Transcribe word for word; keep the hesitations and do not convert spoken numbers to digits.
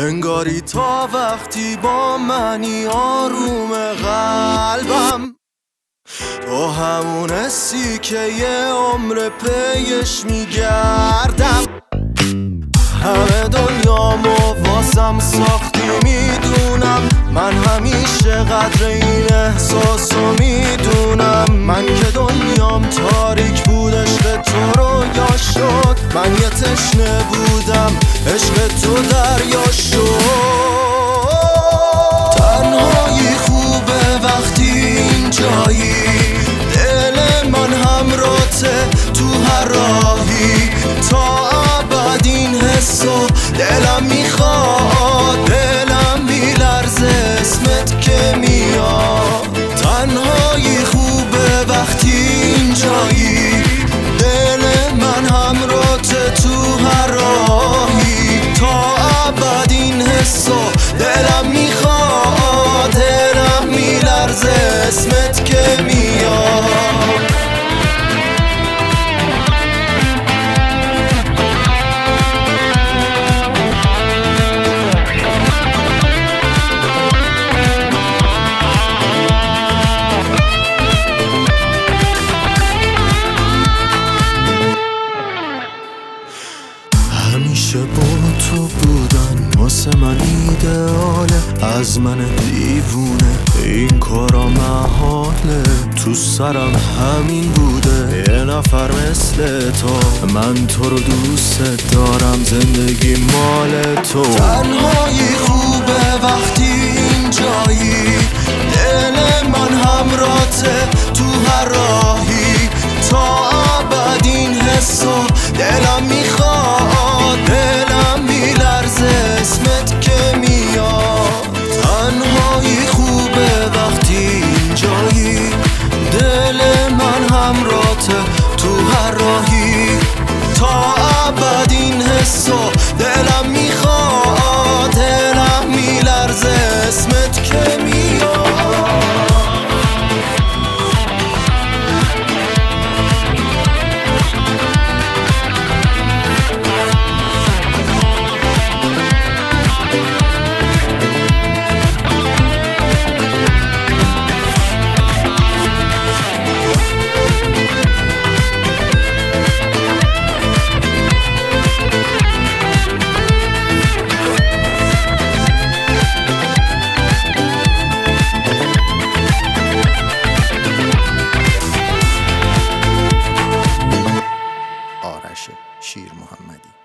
انگاری تا وقتی با منی آروم قلبم، تو همون حسی که یه عمر پیش میگردم. همه دنیامو واسم ساختی میدونم، من همیشه قدر این احساسو میدونم. من که دنیام تاریک بود عشق تو رویا شد، من یه تشنه بودم عشق تو دریا شد. تنهایی خوبه وقتی اینجایی، دل من همراته تو هر راهی تا ابد. این حسو دلم میخواد، دلم میلرزه اسمت که میاد. تنهایی خوبه وقتی اینجایی، دل من همراته تو هر راهی تا ابد. این حسو دلم میخواد، دلم میلرزه اسمت که میاد. همیشه با تو بودن واسه من ایدئاله، از من دیوونه این کارا محاله. تو سرم همین بوده یه نفر مثل تو، من تو رو دوست دارم زندگی مال تو. تنهایی خوبه وقتی اینجایی، دل من همراته تو هر راهی تا ابد. این حسو دلم میخواد، دلم میلرزه اسمت که میاد. تنهایی خوبه وقتی اینجایی، دل من همراته تو هر راهی تا ابد. این حسو دلم میخواد، دلم میلرزه اسمت که میاد. آرش شیر محمدی.